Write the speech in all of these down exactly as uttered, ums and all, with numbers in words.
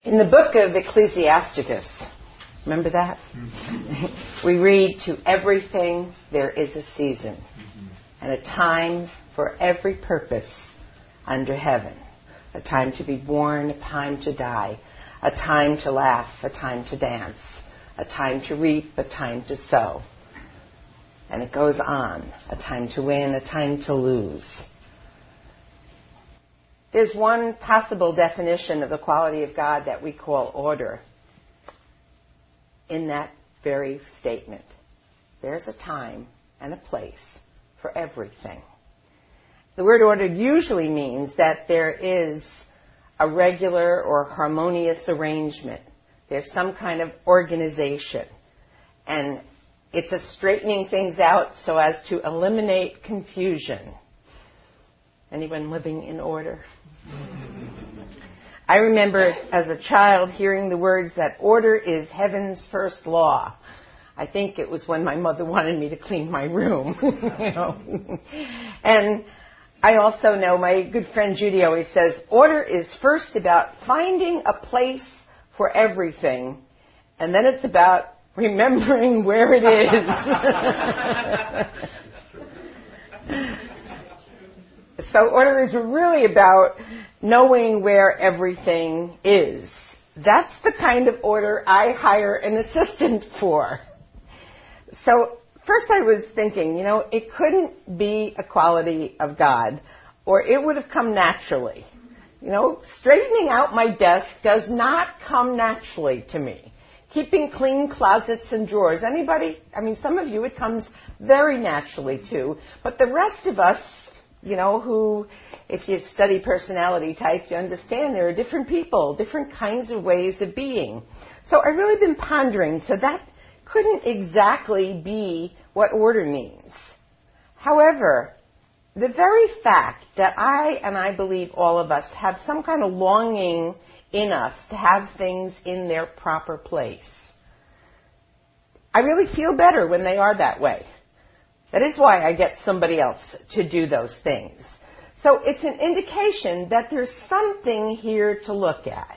In the book of Ecclesiasticus, remember that? Mm-hmm. We read, to everything there is a season, mm-hmm. and a time for every purpose under heaven. A time to be born, a time to die, a time to laugh, a time to dance, a time to reap, a time to sow. And it goes on, a time to win, a time to lose. There's one possible definition of the quality of God that we call order in that very statement. There's a time and a place for everything. The word order usually means that there is a regular or harmonious arrangement. There's some kind of organization. And it's a straightening things out so as to eliminate confusion. Anyone living in order? I remember as a child hearing the words that order is heaven's first law. I think it was when my mother wanted me to clean my room. you know. And I also know my good friend Judy always says, order is first about finding a place for everything, and then it's about remembering where it is. So order is really about knowing where everything is. That's the kind of order I hire an assistant for. So first I was thinking, you know, it couldn't be a quality of God, or it would have come naturally. You know, straightening out my desk does not come naturally to me. Keeping clean closets and drawers. Anybody? I mean, some of you it comes very naturally to, but the rest of us, you know, who, if you study personality type, you understand there are different people, different kinds of ways of being. So I've really been pondering, so that couldn't exactly be what order means. However, the very fact that I, and I believe all of us, have some kind of longing in us to have things in their proper place, I really feel better when they are that way. That is why I get somebody else to do those things. So it's an indication that there's something here to look at.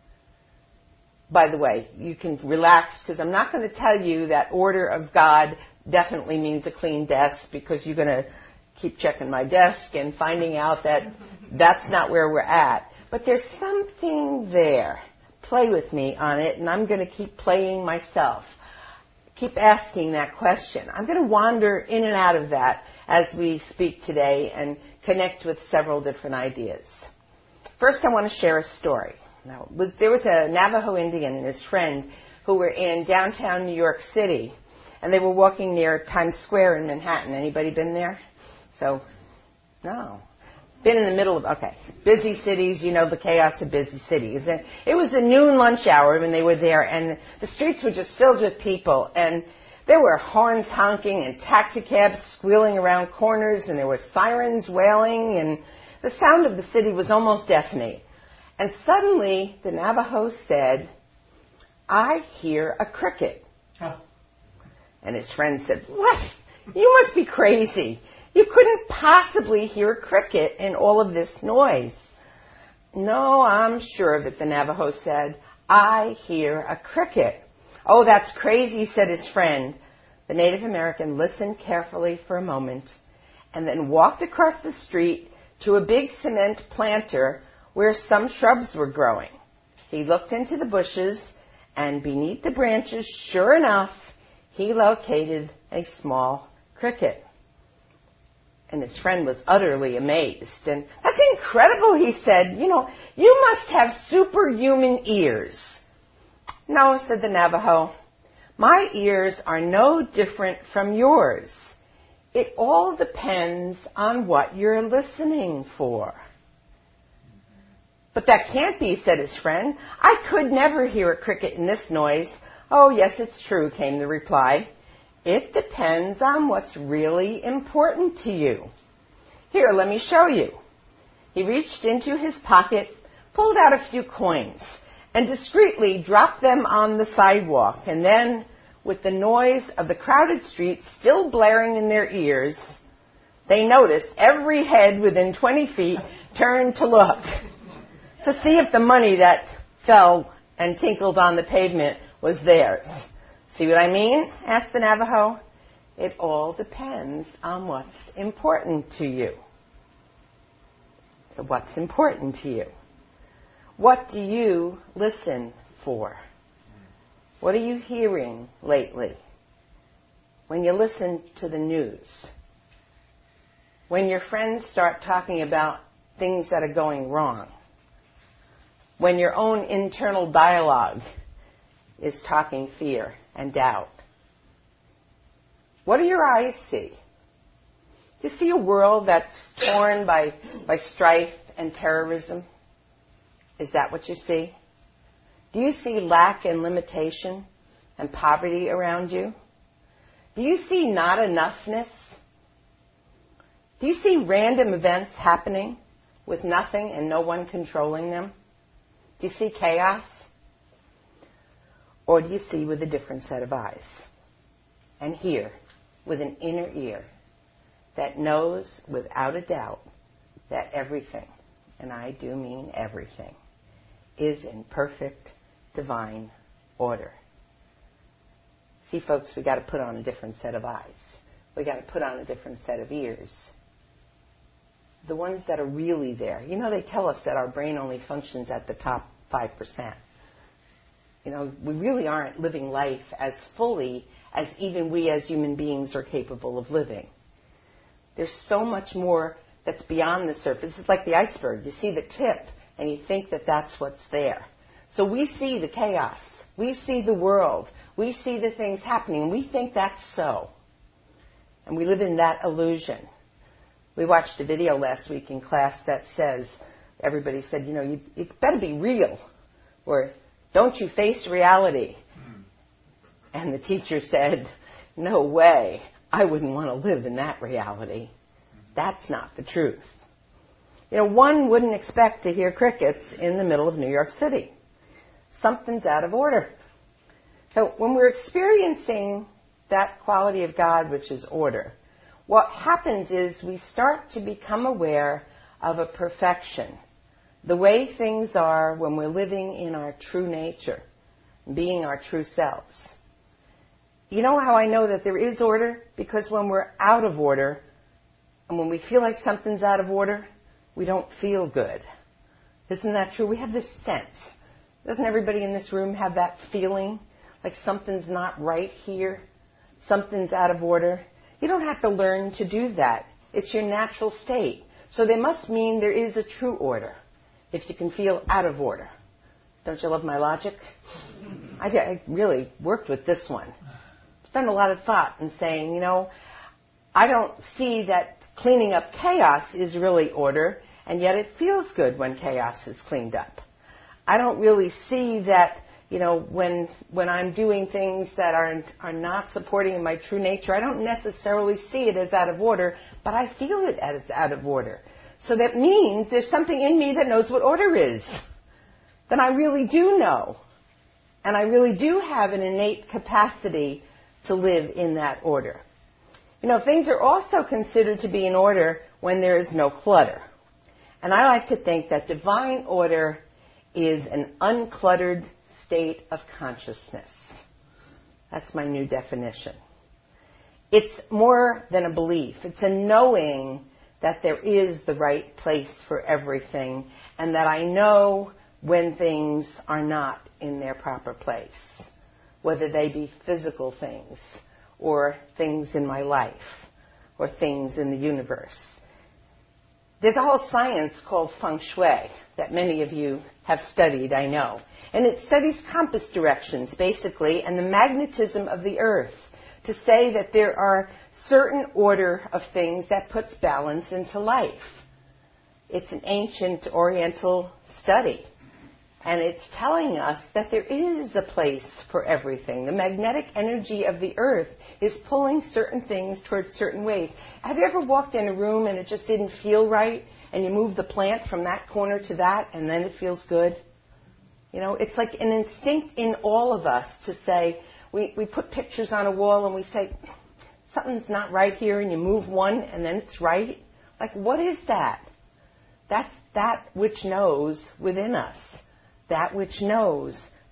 By the way, you can relax, because I'm not going to tell you that order of God definitely means a clean desk, because you're going to keep checking my desk and finding out that that's not where we're at. But there's something there. Play with me on it, and I'm going to keep playing myself. Keep asking that question. I'm going to wander in and out of that as we speak today and connect with several different ideas. First, I want to share a story. Now, was, there was a Navajo Indian and his friend who were in downtown New York City, and they were walking near Times Square in Manhattan. Anybody been there? So, no. Been in the middle of, okay, busy cities, you know the chaos of busy cities. And it was the noon lunch hour when they were there, and the streets were just filled with people, and there were horns honking and taxi cabs squealing around corners, and there were sirens wailing, and the sound of the city was almost deafening. And suddenly, the Navajo said, I hear a cricket. Huh. And his friend said, what? You must be crazy. You couldn't possibly hear a cricket in all of this noise. No, I'm sure of it, the Navajo said. I hear a cricket. Oh, that's crazy, said his friend. The Native American listened carefully for a moment and then walked across the street to a big cement planter where some shrubs were growing. He looked into the bushes, and beneath the branches, sure enough, he located a small cricket. And his friend was utterly amazed. And that's incredible, he said. You know, you must have superhuman ears. No, said the Navajo. My ears are no different from yours. It all depends on what you're listening for. But that can't be, said his friend. I could never hear a cricket in this noise. Oh, yes, it's true, came the reply. It depends on what's really important to you. Here, let me show you. He reached into his pocket, pulled out a few coins, and discreetly dropped them on the sidewalk. And then, with the noise of the crowded street still blaring in their ears, they noticed every head within twenty feet turned to look, to see if the money that fell and tinkled on the pavement was theirs. See what I mean? Asked the Navajo. It all depends on what's important to you. So what's important to you? What do you listen for? What are you hearing lately? When you listen to the news, when your friends start talking about things that are going wrong, when your own internal dialogue is talking fear and doubt, what do your eyes see? Do you see a world that's torn by, by strife and terrorism? Is that what you see? Do you see lack and limitation and poverty around you? Do you see not enoughness? Do you see random events happening with nothing and no one controlling them? Do you see chaos? Or do you see with a different set of eyes and hear with an inner ear that knows without a doubt that everything, and I do mean everything, is in perfect divine order? See, folks, we got to put on a different set of eyes. We got to put on a different set of ears. The ones that are really there. You know, they tell us that our brain only functions at the top five percent. You know, we really aren't living life as fully as even we as human beings are capable of living. There's so much more that's beyond the surface. It's like the iceberg. You see the tip, and you think that that's what's there. So we see the chaos. We see the world. We see the things happening, and we think that's so. And we live in that illusion. We watched a video last week in class that says, everybody said, you know, you, you better be real, or don't you face reality? Mm. And the teacher said, no way. I wouldn't want to live in that reality. That's not the truth. You know, one wouldn't expect to hear crickets in the middle of New York City. Something's out of order. So when we're experiencing that quality of God, which is order, what happens is we start to become aware of a perfection, the way things are when we're living in our true nature, being our true selves. You know how I know that there is order? Because when we're out of order, and when we feel like something's out of order, we don't feel good. Isn't that true? We have this sense. Doesn't everybody in this room have that feeling like something's not right here? Something's out of order? You don't have to learn to do that. It's your natural state. So they must mean there is a true order if you can feel out of order. Don't you love my logic? I, I really worked with this one. Spent a lot of thought in saying, you know, I don't see that cleaning up chaos is really order, and yet it feels good when chaos is cleaned up. I don't really see that, you know, when when I'm doing things that are are not supporting my true nature, I don't necessarily see it as out of order, but I feel it as out of order. So that means there's something in me that knows what order is. Then I really do know. And I really do have an innate capacity to live in that order. You know, things are also considered to be in order when there is no clutter. And I like to think that divine order is an uncluttered state of consciousness. That's my new definition. It's more than a belief. It's a knowing that there is the right place for everything, and that I know when things are not in their proper place, whether they be physical things or things in my life or things in the universe. There's a whole science called feng shui that many of you have studied, I know. And it studies compass directions, basically, and the magnetism of the earth to say that there are certain order of things that puts balance into life. It's an ancient Oriental study. And it's telling us that there is a place for everything. The magnetic energy of the earth is pulling certain things towards certain ways. Have you ever walked in a room and it just didn't feel right, and you move the plant from that corner to that, and then it feels good? You know, it's like an instinct in all of us to say, we, we put pictures on a wall and we say, something's not right here, and you move one and then it's right. Like, what is that? That's that which knows within us. That which knows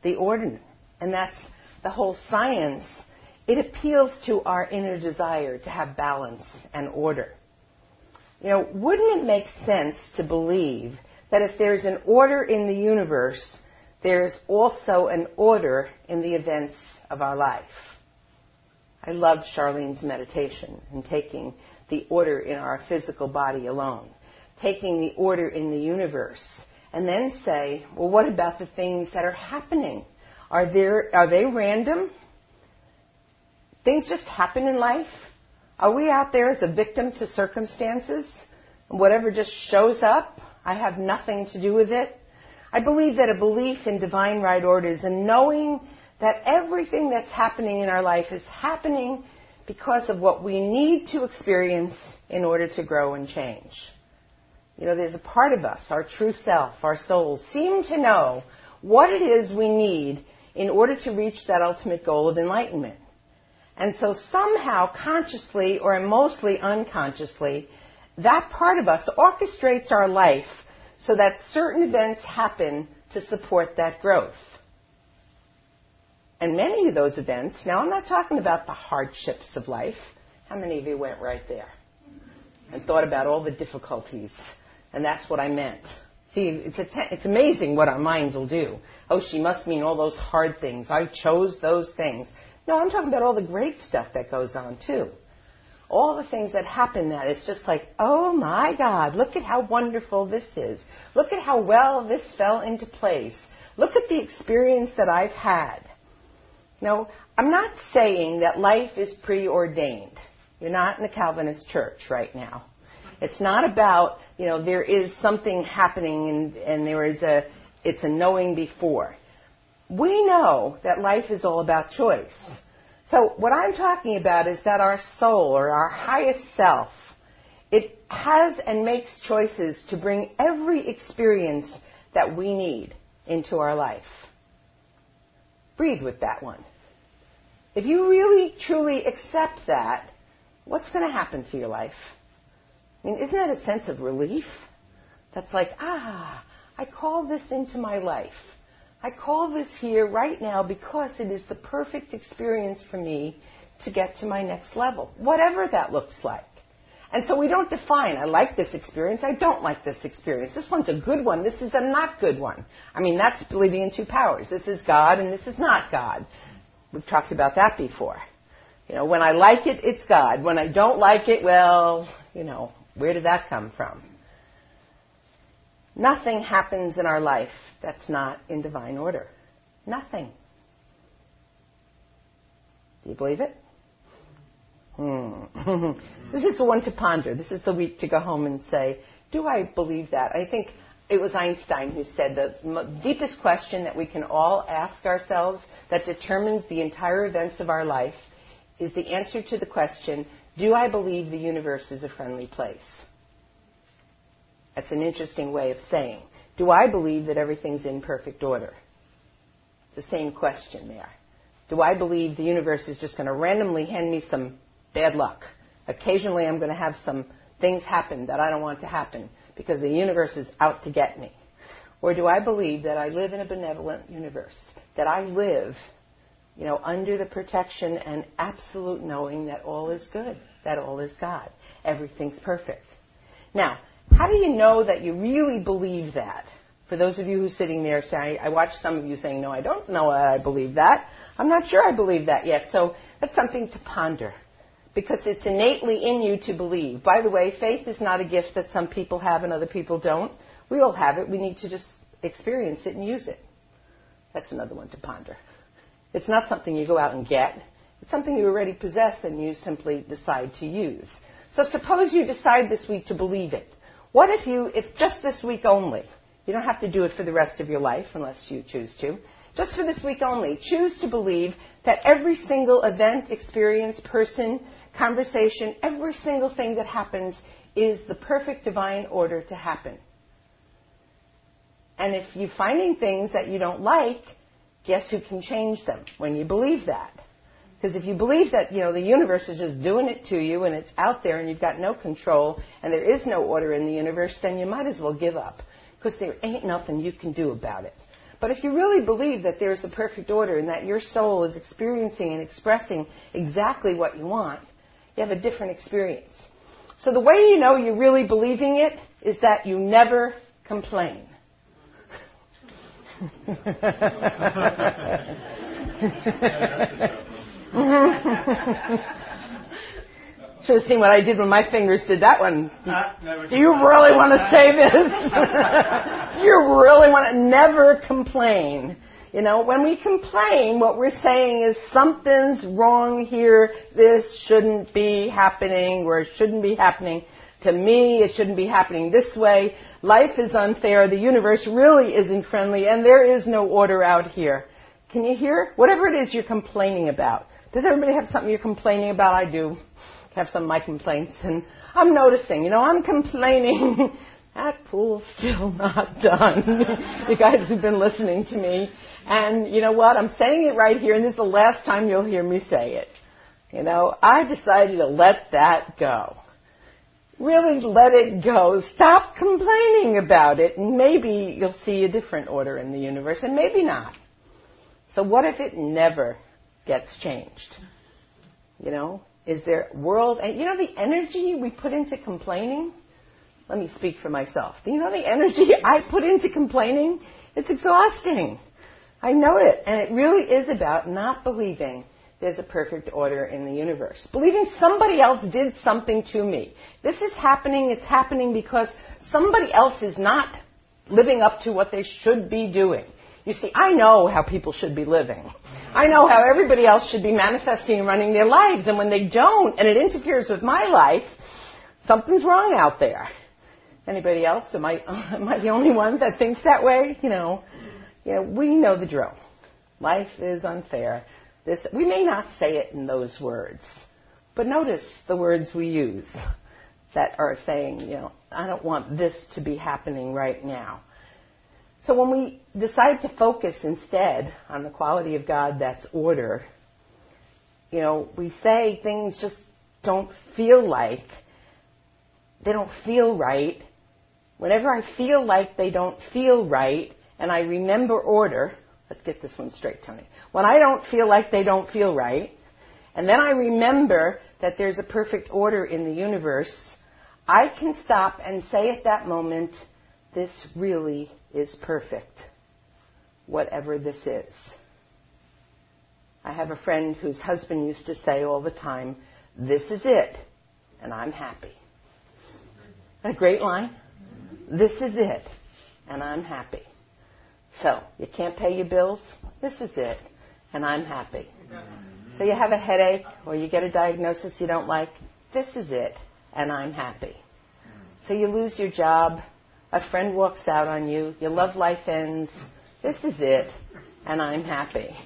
the order. And that's the whole science. It appeals to our inner desire to have balance and order. You know, wouldn't it make sense to believe that if there's an order in the universe, there's also an order in the events of our life? I loved Charlene's meditation and taking the order in our physical body alone, taking the order in the universe, and then say, well, what about the things that are happening? Are there, are they random? Things just happen in life? Are we out there as a victim to circumstances? Whatever just shows up, I have nothing to do with it? I believe that a belief in divine right orders and knowing that everything that's happening in our life is happening because of what we need to experience in order to grow and change. You know, there's a part of us, our true self, our souls, seem to know what it is we need in order to reach that ultimate goal of enlightenment. And so somehow, consciously or mostly unconsciously, that part of us orchestrates our life so that certain events happen to support that growth. And many of those events, now I'm not talking about the hardships of life. How many of you went right there and thought about all the difficulties? And that's what I meant. See, it's, a, it's amazing what our minds will do. Oh, she must mean all those hard things. I chose those things. No, I'm talking about all the great stuff that goes on, too. All the things that happen that it's just like, oh, my God, look at how wonderful this is. Look at how well this fell into place. Look at the experience that I've had. Now, I'm not saying that life is preordained. You're not in a Calvinist church right now. It's not about, you know, there is something happening and, and there is a, it's a knowing before. We know that life is all about choice. So what I'm talking about is that our soul or our highest self, it has and makes choices to bring every experience that we need into our life. Breathe with that one. If you really, truly accept that, what's going to happen to your life? I mean, isn't that a sense of relief? That's like, ah, I call this into my life. I call this here right now because it is the perfect experience for me to get to my next level, whatever that looks like. And so we don't define, I like this experience, I don't like this experience. This one's a good one, this is a not good one. I mean, that's believing in two powers. This is God and this is not God. We've talked about that before. You know, when I like it, it's God. When I don't like it, well, you know, where did that come from? Nothing happens in our life that's not in divine order. Nothing. Do you believe it? Hmm. This is the one to ponder. This is the week to go home and say, do I believe that? I think it was Einstein who said the deepest question that we can all ask ourselves that determines the entire events of our life is the answer to the question, do I believe the universe is a friendly place? That's an interesting way of saying, do I believe that everything's in perfect order? It's the same question there. Do I believe the universe is just going to randomly hand me some bad luck? Occasionally I'm going to have some things happen that I don't want to happen because the universe is out to get me. Or do I believe that I live in a benevolent universe, that I live, you know, under the protection and absolute knowing that all is good, that all is God, everything's perfect. Now, how do you know that you really believe that? For those of you who are sitting there saying, I watch some of you saying, no, I don't know that I believe that. I'm not sure I believe that yet. So that's something to ponder because it's innately in you to believe. By the way, faith is not a gift that some people have and other people don't. We all have it. We need to just experience it and use it. That's another one to ponder. It's not something you go out and get. It's something you already possess and you simply decide to use. So suppose you decide this week to believe it. What if you, if just this week only, you don't have to do it for the rest of your life unless you choose to, just for this week only, choose to believe that every single event, experience, person, conversation, every single thing that happens is the perfect divine order to happen. And if you're finding things that you don't like, guess who can change them when you believe that? Because if you believe that, you know, the universe is just doing it to you and it's out there and you've got no control and there is no order in the universe, then you might as well give up because there ain't nothing you can do about it. But if you really believe that there's a perfect order and that your soul is experiencing and expressing exactly what you want, you have a different experience. So the way you know you're really believing it is that you never complain. Should have seen what I did when my fingers did that one. Do you really want to say this? Do you really want to never complain? You know, when we complain, what we're saying is something's wrong here. This shouldn't be happening, or it shouldn't be happening to me. It shouldn't be happening this way. Life is unfair. The universe really isn't friendly, and there is no order out here. Can you hear? Whatever it is you're complaining about. Does everybody have something you're complaining about? I do have some of my complaints, and I'm noticing, you know, I'm complaining. That pool's still not done. You guys have been listening to me. And you know what? I'm saying it right here, and this is the last time you'll hear me say it. You know, I decided to let that go. Really let it go. Stop complaining about it, and maybe you'll see a different order in the universe, and maybe not. So what if it never gets changed? You know, is there world, and you know the energy we put into complaining? Let me speak for myself. Do you know the energy I put into complaining? It's exhausting. I know it. And it really is about not believing there's a perfect order in the universe. Believing somebody else did something to me. This is happening. It's happening because somebody else is not living up to what they should be doing. You see, I know how people should be living. I know how everybody else should be manifesting and running their lives. And when they don't, and it interferes with my life, something's wrong out there. Anybody else? Am I, am I the only one that thinks that way? You know, you know, we know the drill. Life is unfair. This, we may not say it in those words, but notice the words we use that are saying, you know, I don't want this to be happening right now. So when we decide to focus instead on the quality of God that's order, you know, we say things just don't feel like, they don't feel right. Whenever I feel like they don't feel right, and I remember order, let's get this one straight, Tony. When I don't feel like they don't feel right, and then I remember that there's a perfect order in the universe, I can stop and say at that moment, this really is perfect, whatever this is. I have a friend whose husband used to say all the time, this is it, and I'm happy. A great line. This is it, and I'm happy. So, you can't pay your bills? This is it, and I'm happy. So you have a headache, or you get a diagnosis you don't like? This is it, and I'm happy. So you lose your job, a friend walks out on you, your love life ends. This is it, and I'm happy.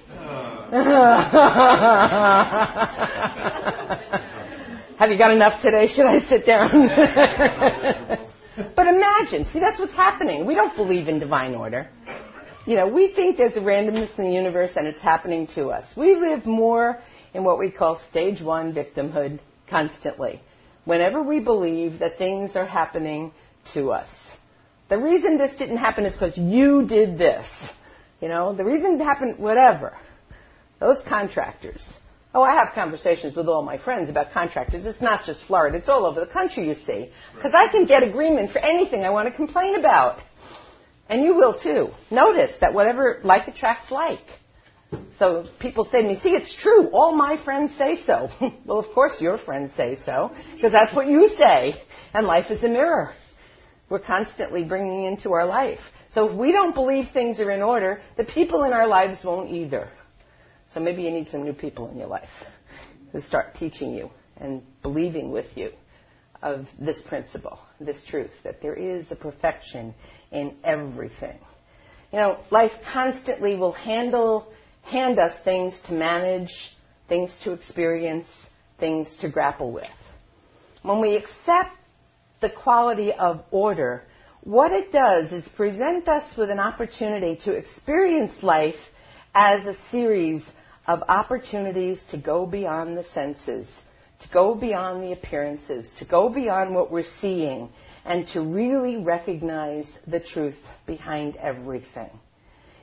Have you got enough today? Should I sit down? But imagine, see, that's what's happening. We don't believe in divine order. You know, we think there's a randomness in the universe and it's happening to us. We live more in what we call stage one victimhood constantly. Whenever we believe that things are happening to us. The reason this didn't happen is because you did this. You know, the reason it happened, whatever. Those contractors. Oh, I have conversations with all my friends about contractors. It's not just Florida. It's all over the country, you see. Because I can get agreement for anything I want to complain about. And you will, too. Notice that whatever like attracts like. So people say to me, see, it's true. All my friends say so. Well, of course your friends say so. Because that's what you say. And life is a mirror. We're constantly bringing into our life. So if we don't believe things are in order, the people in our lives won't either. So maybe you need some new people in your life who start teaching you and believing with you of this principle, this truth, that there is a perfection in everything. You know, life constantly will handle, hand us things to manage, things to experience, things to grapple with. When we accept the quality of order, what it does is present us with an opportunity to experience life as a series of opportunities to go beyond the senses, to go beyond the appearances, to go beyond what we're seeing, and to really recognize the truth behind everything.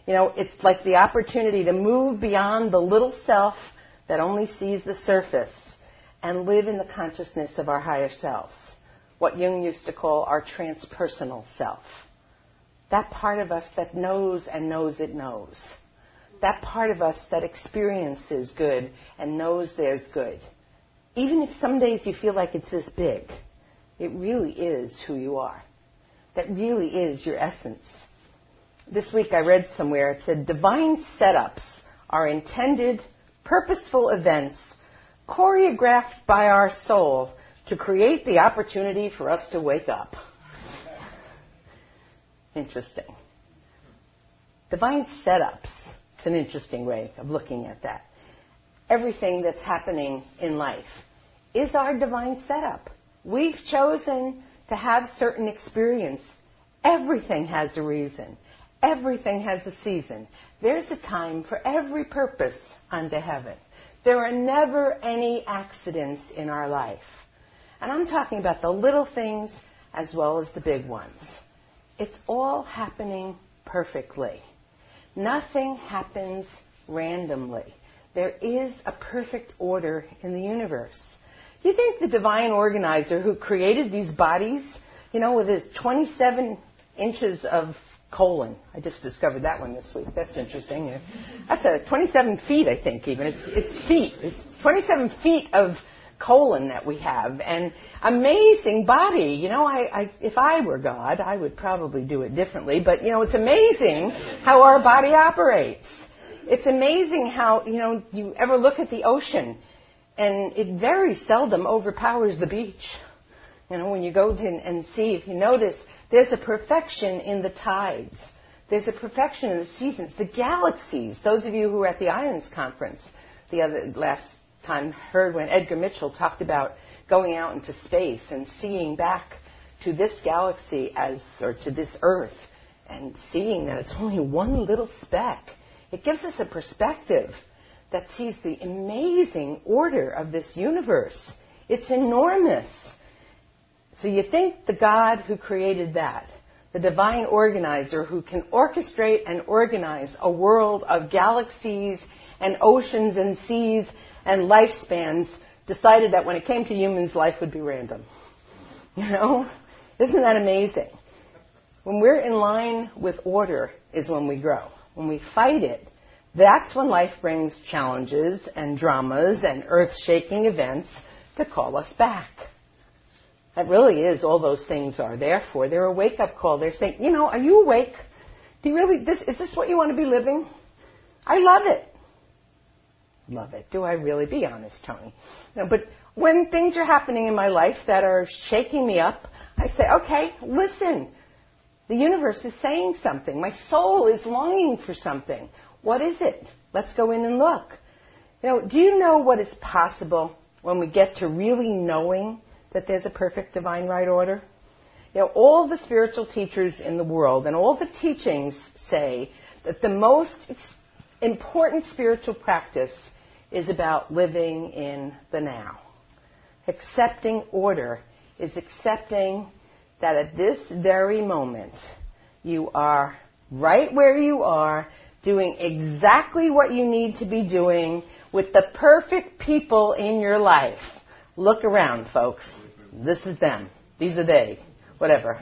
You know, it's like the opportunity to move beyond the little self that only sees the surface and live in the consciousness of our higher selves, what Jung used to call our transpersonal self. That part of us that knows and knows it knows. That part of us that experiences good and knows there's good. Even if some days you feel like it's this big, it really is who you are. That really is your essence. This week I read somewhere, it said, divine setups are intended, purposeful events choreographed by our soul to create the opportunity for us to wake up. Interesting. Divine setups. It's an interesting way of looking at that. Everything that's happening in life is our divine setup. We've chosen to have certain experience. Everything has a reason. Everything has a season. There's a time for every purpose unto heaven. There are never any accidents in our life. And I'm talking about the little things as well as the big ones. It's all happening perfectly. Nothing happens randomly. There is a perfect order in the universe. Do you think the divine organizer who created these bodies, you know, with his twenty-seven inches of colon. I just discovered that one this week. That's interesting. That's a twenty-seven feet, I think, even. It's, it's feet. It's twenty-seven feet of colon that we have. And amazing body. You know, I, I, if I were God, I would probably do it differently. But, you know, it's amazing how our body operates. It's amazing how, you know, you ever look at the ocean and it very seldom overpowers the beach. You know, when you go to and see, if you notice, there's a perfection in the tides. There's a perfection in the seasons. The galaxies, those of you who were at the Ions Conference the other last time heard when Edgar Mitchell talked about going out into space and seeing back to this galaxy as, or to this Earth, and seeing that it's only one little speck. It gives us a perspective that sees the amazing order of this universe. It's enormous. So you think the God who created that, the divine organizer who can orchestrate and organize a world of galaxies and oceans and seas and lifespans, decided that when it came to humans, life would be random. You know? Isn't that amazing? When we're in line with order is when we grow. When we fight it, that's when life brings challenges and dramas and earth-shaking events to call us back. That really is all those things are there for. They're a wake-up call. They're saying, you know, are you awake? Do you really, this, is this what you want to be living? I love it. Love it. Do I really? Be honest, Tony. No, but when things are happening in my life that are shaking me up, I say, okay, listen. The universe is saying something. My soul is longing for something. What is it? Let's go in and look. You know, do you know what is possible when we get to really knowing that there's a perfect divine right order? You know, all the spiritual teachers in the world and all the teachings say that the most ex- important spiritual practice is about living in the now. Accepting order is accepting that at this very moment you are right where you are, doing exactly what you need to be doing with the perfect people in your life. Look around, folks. This is them. These are they. Whatever.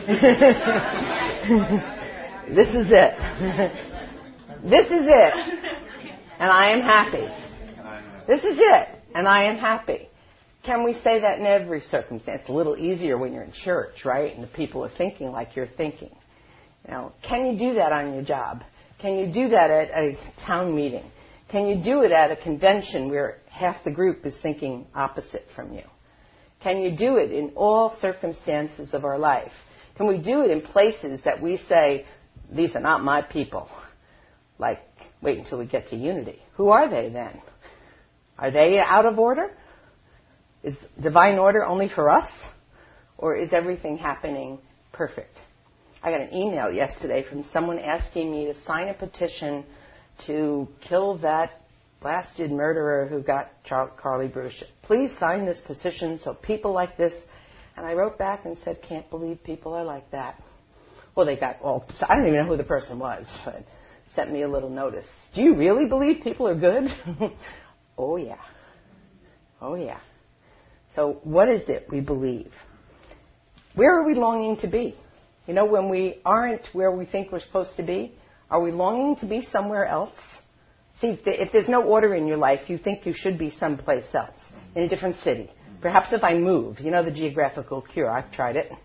This is it. This is it. And I am happy. This is it. And I am happy. Can we say that in every circumstance? A little easier when you're in church, right? And the people are thinking like you're thinking. You know, can you do that on your job? Can you do that at a town meeting? Can you do it at a convention where half the group is thinking opposite from you? Can you do it in all circumstances of our life? Can we do it in places that we say, these are not my people? Like, wait until we get to unity. Who are they then? Are they out of order? Is divine order only for us? Or is everything happening perfect? I got an email yesterday from someone asking me to sign a petition to kill that blasted murderer who got Char- Carly Bruce. Please sign this petition so people like this. And I wrote back and said, can't believe people are like that. Well, they got all, I don't even know who the person was, but sent me a little notice. Do you really believe people are good? Oh, yeah. Oh, yeah. So what is it we believe? Where are we longing to be? You know, when we aren't where we think we're supposed to be, are we longing to be somewhere else? See, if, the, if there's no order in your life, you think you should be someplace else, in a different city. Perhaps if I move, you know the geographical cure, I've tried it.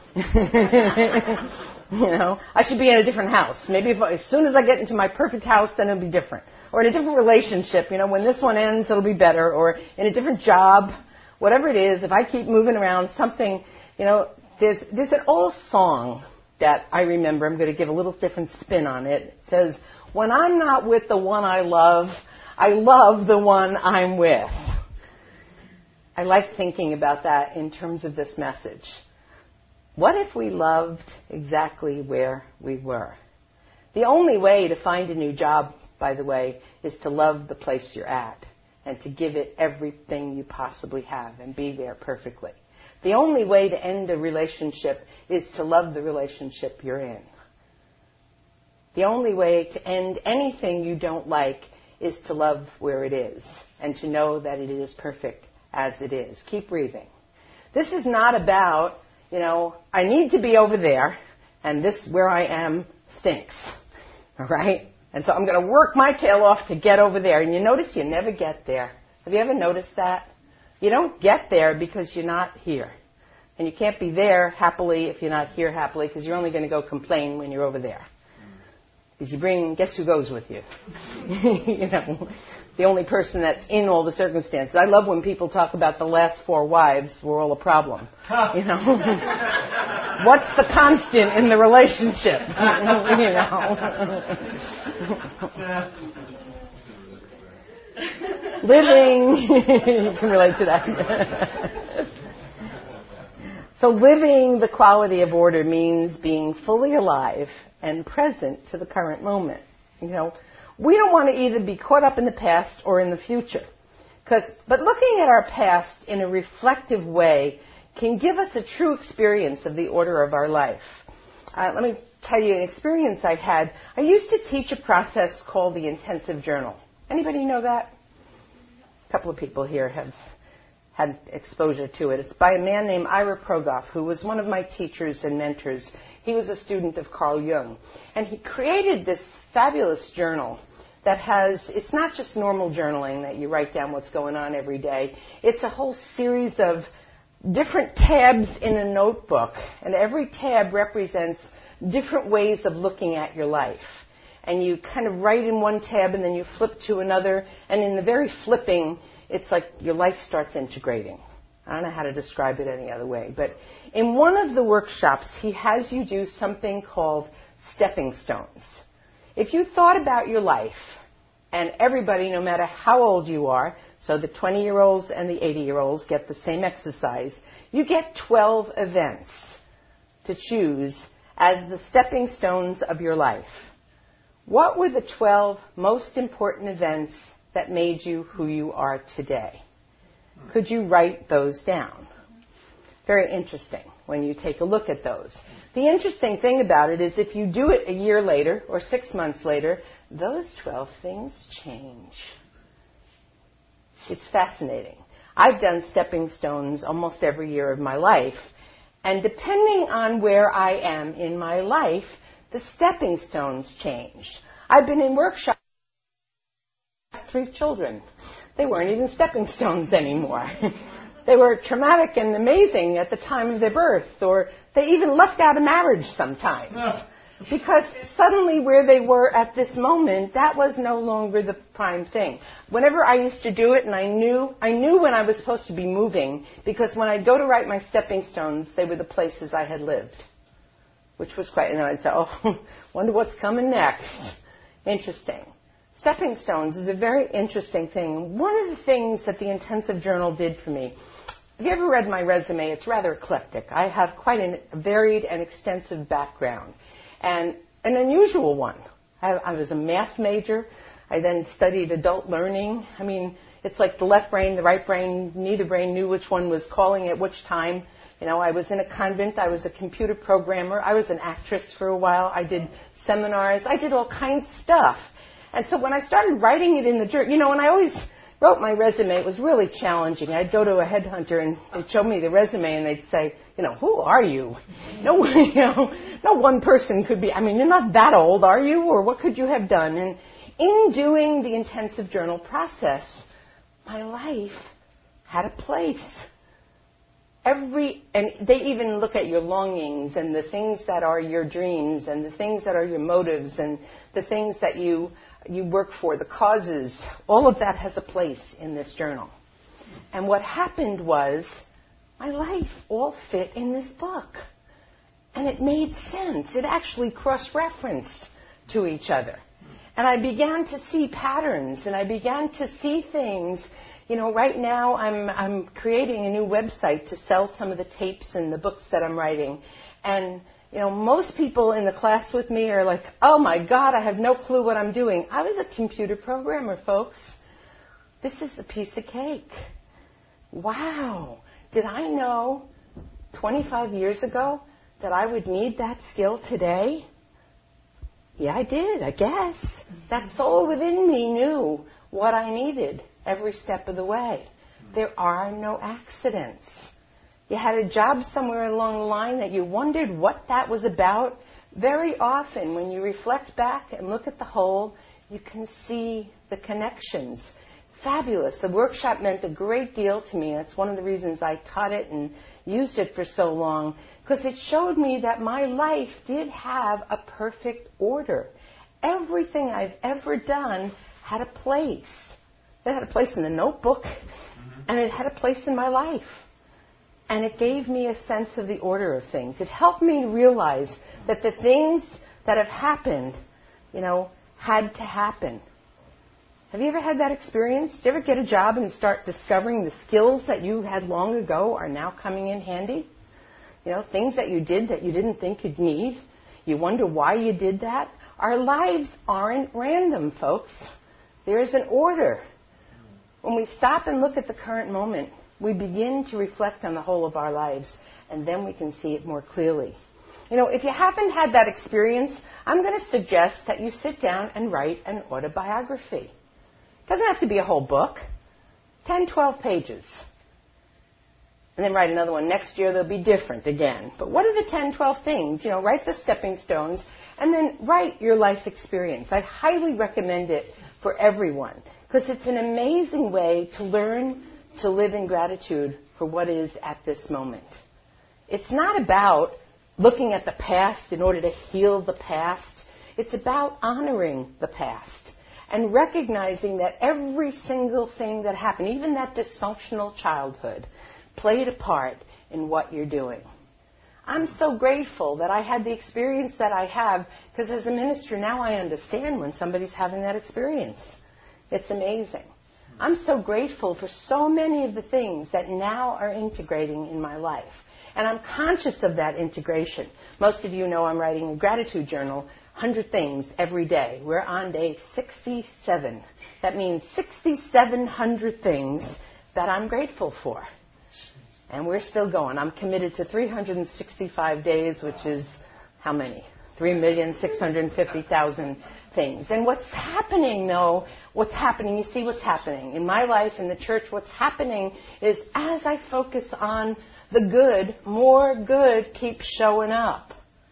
You know, I should be in a different house. Maybe if, as soon as I get into my perfect house, then it'll be different. Or in a different relationship, you know, when this one ends, it'll be better. Or in a different job, whatever it is, if I keep moving around, something, you know, there's, there's an old song that I remember. I'm going to give a little different spin on it. It says, when I'm not with the one I love, I love the one I'm with. I like thinking about that in terms of this message. What if we loved exactly where we were? The only way to find a new job, by the way, is to love the place you're at and to give it everything you possibly have and be there perfectly. The only way to end a relationship is to love the relationship you're in. The only way to end anything you don't like is to love where it is and to know that it is perfect as it is. Keep breathing. This is not about, you know, I need to be over there, and this where I am stinks, all right? And so I'm going to work my tail off to get over there. And you notice you never get there. Have you ever noticed that? You don't get there because you're not here. And you can't be there happily if you're not here happily, because you're only going to go complain when you're over there. Because you bring, guess who goes with you? You know, the only person that's in all the circumstances. I love when people talk about the last four wives were all a problem. You know, what's the constant in the relationship? You know, living. You can relate to that. So living the quality of order means being fully alive and present to the current moment. You know, we don't want to either be caught up in the past or in the future. 'Cause, but looking at our past in a reflective way can give us a true experience of the order of our life. Uh, let me tell you an experience I had. I used to teach a process called the intensive journal. Anybody know that? A couple of people here have had exposure to it. It's by a man named Ira Progoff, who was one of my teachers and mentors. He was a student of Carl Jung. And he created this fabulous journal that has, it's not just normal journaling that you write down what's going on every day. It's a whole series of different tabs in a notebook. And every tab represents different ways of looking at your life. And you kind of write in one tab and then you flip to another. And in the very flipping, it's like your life starts integrating. I don't know how to describe it any other way. But in one of the workshops, he has you do something called stepping stones. If you thought about your life, and everybody, no matter how old you are, so the twenty-year-olds and the eighty-year-olds get the same exercise, you get twelve events to choose as the stepping stones of your life. What were the twelve most important events that made you who you are today? Could you write those down? Very interesting when you take a look at those. The interesting thing about it is if you do it a year later or six months later, those twelve things change. It's fascinating. I've done stepping stones almost every year of my life, and depending on where I am in my life, the stepping stones change. I've been in workshops with three children. They weren't even stepping stones anymore. They were traumatic and amazing at the time of their birth, or they even left out of marriage sometimes. Because suddenly where they were at this moment, that was no longer the prime thing. Whenever I used to do it, and I knew I knew when I was supposed to be moving, because when I'd go to write my stepping stones, they were the places I had lived, which was quite, and I'd say, oh, wonder what's coming next. Interesting. Stepping stones is a very interesting thing. One of the things that the intensive journal did for me, have you ever read my resume? It's rather eclectic. I have quite a varied and extensive background, and an unusual one. I, I was a math major. I then studied adult learning. I mean, it's like the left brain, the right brain, neither brain knew which one was calling at which time. You know, I was in a convent. I was a computer programmer. I was an actress for a while. I did seminars. I did all kinds of stuff. And so when I started writing it in the journal, you know, and I always wrote my resume, it was really challenging. I'd go to a headhunter and they'd show me the resume and they'd say, you know, who are you? No, you know, no one person could be, I mean, you're not that old, are you? Or what could you have done? And in doing the intensive journal process, my life had a place. Every, and they even look at your longings and the things that are your dreams and the things that are your motives and the things that you you work for, the causes. All of that has a place in this journal. And what happened was my life all fit in this book. And it made sense. It actually cross-referenced to each other. And I began to see patterns and I began to see things. You know, right now I'm I'm creating a new website to sell some of the tapes and the books that I'm writing. And, you know, most people in the class with me are like, oh, my God, I have no clue what I'm doing. I was a computer programmer, folks. This is a piece of cake. Wow. Did I know twenty-five years ago that I would need that skill today? Yeah, I did, I guess. That soul within me knew what I needed every step of the way. There are no accidents. You had a job somewhere along the line that you wondered what that was about. Very often, when you reflect back and look at the whole, you can see the connections. Fabulous. The workshop meant a great deal to me. That's one of the reasons I taught it and used it for so long, because it showed me that my life did have a perfect order. Everything I've ever done had a place. It had a place in the notebook, mm-hmm. and it had a place in my life. And it gave me a sense of the order of things. It helped me realize that the things that have happened, you know, had to happen. Have you ever had that experience? Did you ever get a job and start discovering the skills that you had long ago are now coming in handy? You know, things that you did that you didn't think you'd need. You wonder why you did that. Our lives aren't random, folks. There's an order. When we stop and look at the current moment, we begin to reflect on the whole of our lives, and then we can see it more clearly. You know, if you haven't had that experience, I'm going to suggest that you sit down and write an autobiography. It doesn't have to be a whole book. ten, twelve pages. And then write another one. Next year they'll be different again. But what are the ten, twelve things? You know, write the stepping stones, and then write your life experience. I highly recommend it for everyone, because it's an amazing way to learn to live in gratitude for what is at this moment. It's not about looking at the past in order to heal the past. It's about honoring the past and recognizing that every single thing that happened, even that dysfunctional childhood, played a part in what you're doing. I'm so grateful that I had the experience that I have, because as a minister now I understand when somebody's having that experience. It's amazing. I'm so grateful for so many of the things that now are integrating in my life. And I'm conscious of that integration. Most of you know I'm writing a gratitude journal, one hundred things every day. We're on day sixty-seven. That means sixty-seven hundred things that I'm grateful for. And we're still going. I'm committed to three hundred sixty-five days, which is how many? three million six hundred fifty thousand things. And what's happening, though, what's happening, you see what's happening. In my life, in the church, what's happening is as I focus on the good, more good keeps showing up.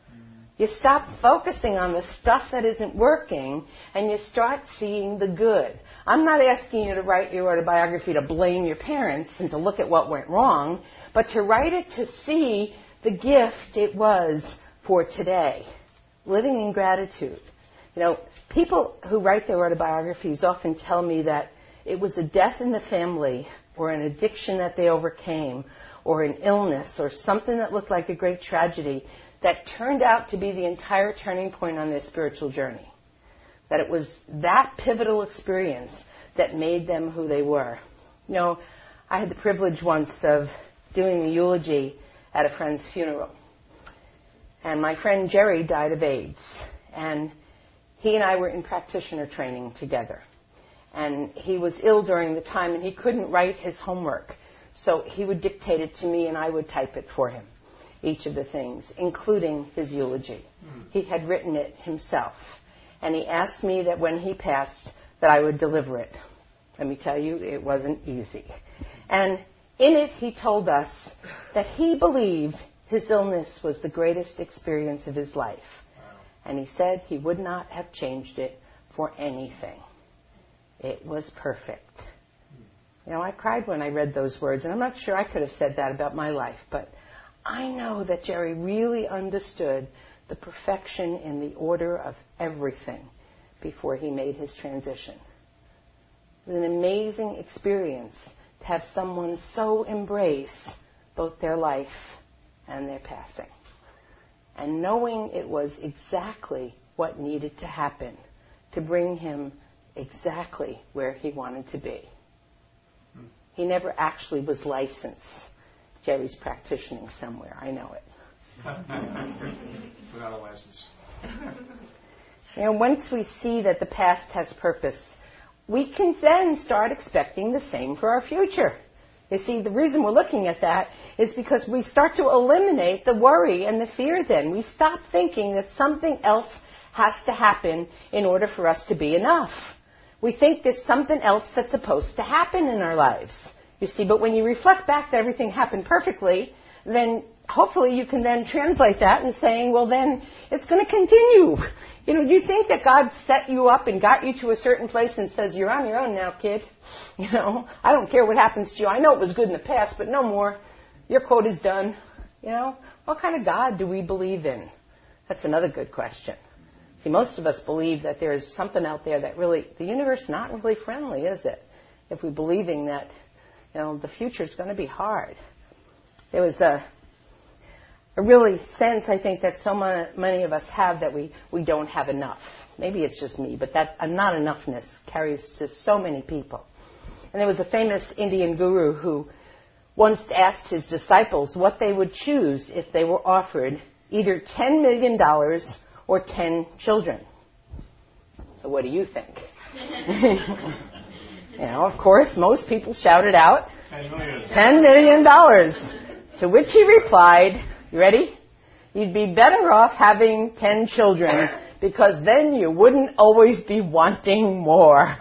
You stop focusing on the stuff that isn't working, and you start seeing the good. I'm not asking you to write your autobiography to blame your parents and to look at what went wrong, but to write it to see the gift it was for today. Living in gratitude. You know, people who write their autobiographies often tell me that it was a death in the family or an addiction that they overcame or an illness or something that looked like a great tragedy that turned out to be the entire turning point on their spiritual journey. That it was that pivotal experience that made them who they were. You know, I had the privilege once of doing the eulogy at a friend's funeral. And my friend Jerry died of AIDS. And he and I were in practitioner training together. And he was ill during the time, and he couldn't write his homework. So he would dictate it to me and I would type it for him, each of the things, including his eulogy. Mm. He had written it himself. And he asked me that when he passed, that I would deliver it. Let me tell you, it wasn't easy. And in it, he told us that he believed his illness was the greatest experience of his life. Wow. And he said he would not have changed it for anything. It was perfect. You know, I cried when I read those words, and I'm not sure I could have said that about my life, but I know that Jerry really understood the perfection in the order of everything before he made his transition. It was an amazing experience to have someone so embrace both their life and their passing. And knowing it was exactly what needed to happen to bring him exactly where he wanted to be. He never actually was licensed. Jerry's practicing somewhere. I know it. Without a license. You know, once we see that the past has purpose, we can then start expecting the same for our future. You see, the reason we're looking at that is because we start to eliminate the worry and the fear then. We stop thinking that something else has to happen in order for us to be enough. We think there's something else that's supposed to happen in our lives. You see, but when you reflect back that everything happened perfectly, then hopefully you can then translate that and saying, well, then it's going to continue. You know, do you think that God set you up and got you to a certain place and says, you're on your own now, kid? You know, I don't care what happens to you. I know it was good in the past, but no more. Your quote is done. You know, what kind of God do we believe in? That's another good question. See, most of us believe that there is something out there that really, the universe is not really friendly, is it? If we're believing that, you know, the future is going to be hard. There was a, a really sense, I think, that so many of us have that we, we don't have enough. Maybe it's just me, but that a not enoughness carries to so many people. And there was a famous Indian guru who once asked his disciples what they would choose if they were offered either ten million dollars or ten children. So what do you think? You know, of course, most people shouted out, ten million. ten million dollars. To which he replied, you ready? You'd be better off having ten children because then you wouldn't always be wanting more.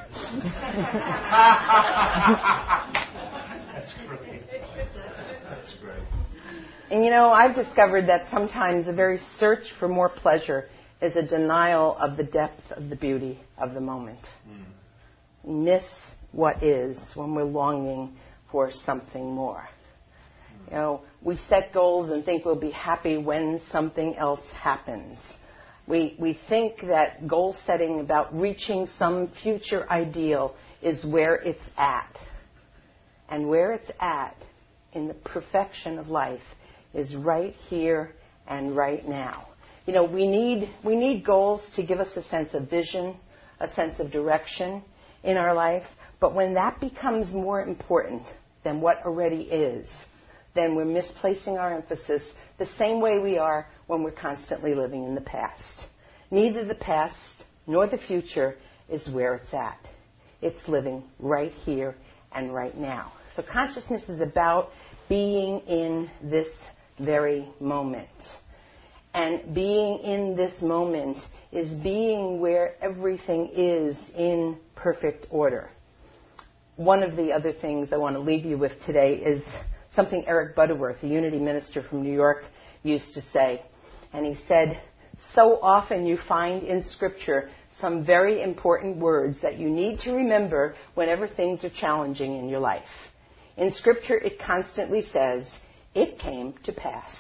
That's great. That's great. And you know, I've discovered that sometimes the very search for more pleasure is a denial of the depth of the beauty of the moment. Mm. We miss what is when we're longing for something more. Mm. You know, we set goals and think we'll be happy when something else happens. We we think that goal setting about reaching some future ideal is where it's at. And where it's at in the perfection of life is right here and right now. You know, we need we need goals to give us a sense of vision, a sense of direction in our life. But when that becomes more important than what already is, then we're misplacing our emphasis the same way we are when we're constantly living in the past. Neither the past nor the future is where it's at. It's living right here and right now. So consciousness is about being in this very moment. And being in this moment is being where everything is in perfect order. One of the other things I want to leave you with today is something Eric Butterworth, a Unity minister from New York, used to say. And he said, so often you find in Scripture some very important words that you need to remember whenever things are challenging in your life. In Scripture, it constantly says, it came to pass.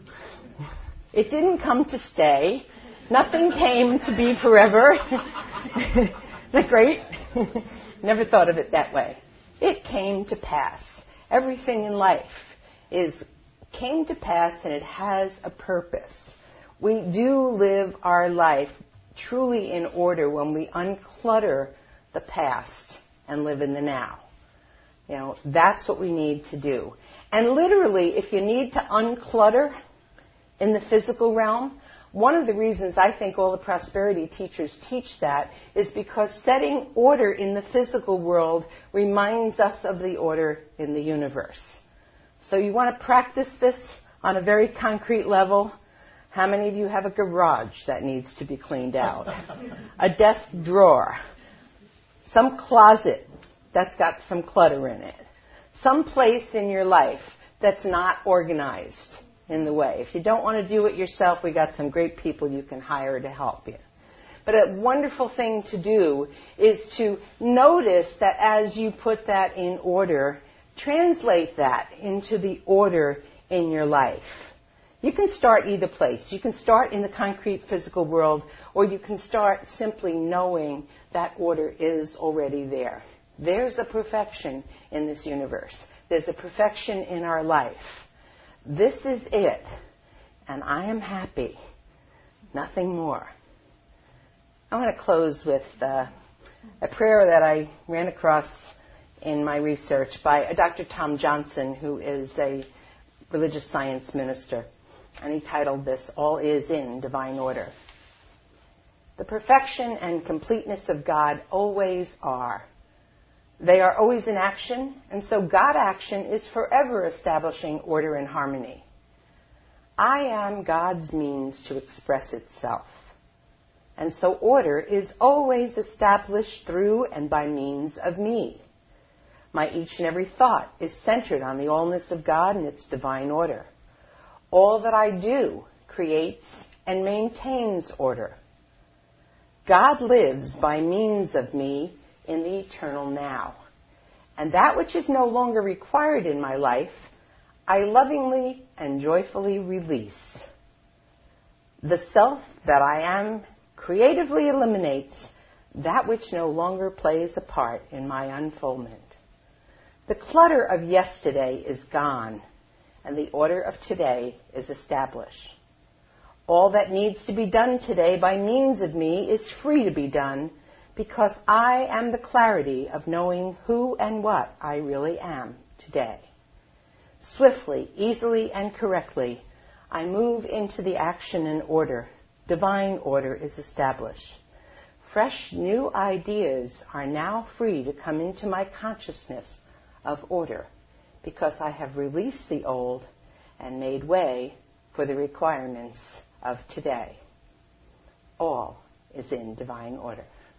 It didn't come to stay. Nothing came to be forever. Isn't that great? Never thought of it that way. It came to pass. Everything in life is came to pass and it has a purpose. We do live our life truly in order when we unclutter the past and live in the now. You know, that's what we need to do. And literally, if you need to unclutter in the physical realm, one of the reasons I think all the prosperity teachers teach that is because setting order in the physical world reminds us of the order in the universe. So you want to practice this on a very concrete level. How many of you have a garage that needs to be cleaned out? A desk drawer. Some closet that's got some clutter in it. Some place in your life that's not organized in the way. If you don't want to do it yourself, we got some great people you can hire to help you. But a wonderful thing to do is to notice that as you put that in order, translate that into the order in your life. You can start either place. You can start in the concrete physical world, or you can start simply knowing that order is already there. There's a perfection in this universe. There's a perfection in our life. This is it, and I am happy. Nothing more. I want to close with uh, a prayer that I ran across in my research by Doctor Tom Johnson, who is a religious science minister. And he titled this, All is in Divine Order. The perfection and completeness of God always are. They are always in action, and so God action is forever establishing order and harmony. I am God's means to express itself. And so order is always established through and by means of me. My each and every thought is centered on the allness of God and its divine order. All that I do creates and maintains order. God lives by means of me in the eternal now. And that which is no longer required in my life, I lovingly and joyfully release. The self that I am creatively eliminates that which no longer plays a part in my unfoldment. The clutter of yesterday is gone, and the order of today is established. All that needs to be done today by means of me is free to be done, because I am the clarity of knowing who and what I really am today. Swiftly, easily, and correctly, I move into the action and order. Divine order is established. Fresh new ideas are now free to come into my consciousness of order, because I have released the old and made way for the requirements of today. All is in divine order.